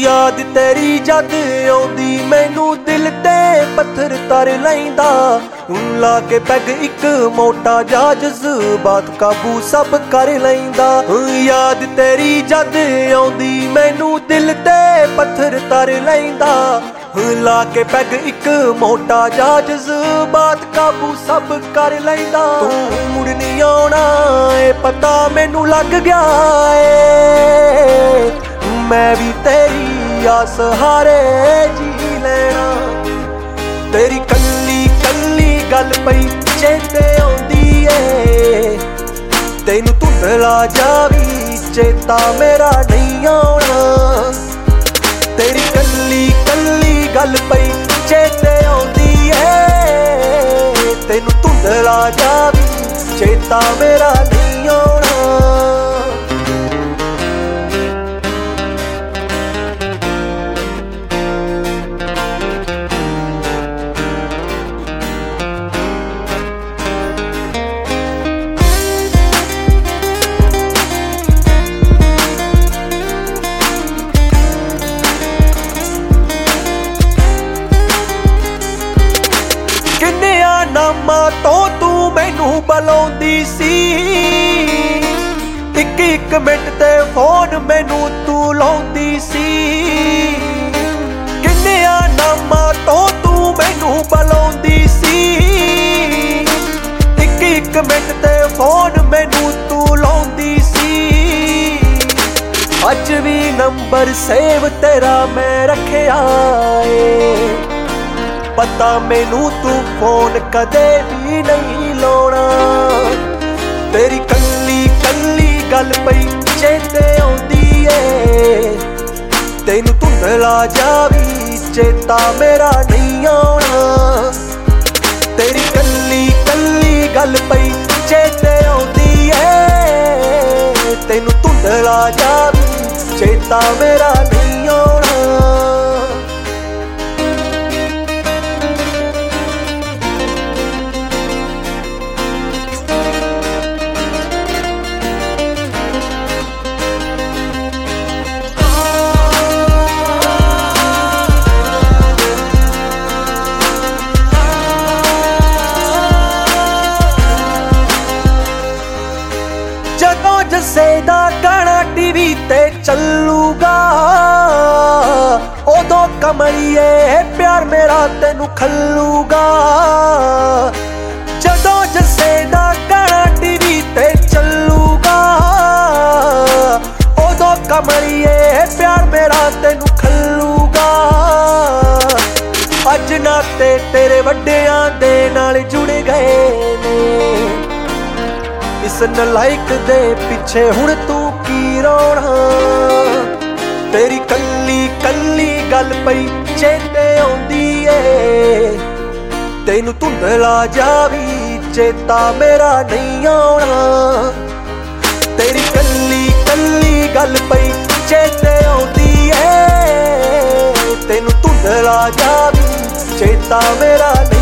याद तेरी जद आउंदी मैनू दिल ते पत्थर तर लैंदा ला के पैग इक मोटा जा जज्बात काबू सब कर लैंदा। याद तेरी जद आउंदी मैनू दिल ते पत्थर तर लैंदा ला के पैग इक मोटा जा जज्बात काबू सब कर लैंदा। तू मुड़ नहीं आउणा ए पता मैनू लग गया ए मैं भी तेरी आस हारे जी लेना। तेरी कल्ली कल्ली गल पई चेते आउंदी ए तैनू धुंधला जावी चेता मेरा नहीं आउणा। तेरी कल्ली कल्ली गल पई चेते आउंदी ए तैनू धुंधला जावी चेता मेरा नहीं आउणा। नामा तो तू मैनू बुलाउंदी सी इक इक मिनट ते फोन मैनू तू लाउंदी सी। किन्निया नामा तो तू मैनू बुलाउंदी सी इक इक मिनट ते फोन मैनू तू लाउंदी सी। अज भी नंबर सेव तेरा मैं रखिया ए पता मैनू तू फोन कदे भी नहीं लाउणा। तेरी कल्ली कल्ली गल पई चेते आउंदी ए तैनू धुंधला जावी चेता मेरा नहीं आउणा। तेरी कल्ली कल्ली गल पई चेते आउंदी ए तैनू धुंधला जावी चेता मेरा नहीं आउणा। जदों जस्से दा गाना टीवी ते चलूगा उदों कमलिए प्यार मेरा तेनू खलूगा। जदों जस्से दा गाना टीवी ते चलूगा उदों कमलिए प्यार मेरा तेनू खलूगा। अज नाते तेरे वड्डियां दे नाल जुड़ गए ने इस नलायक दे पिछे हुण तू की रोना। तेरी कल्ली कल्ली गल पई चेते आउंदी ए तैनू धुंधला जावी चेता मेरा नहीं आउणा। तेरी कल्ली कल्ली गल पई चेते आउंदी ए तैनू धुंधला जावी चेता मेरा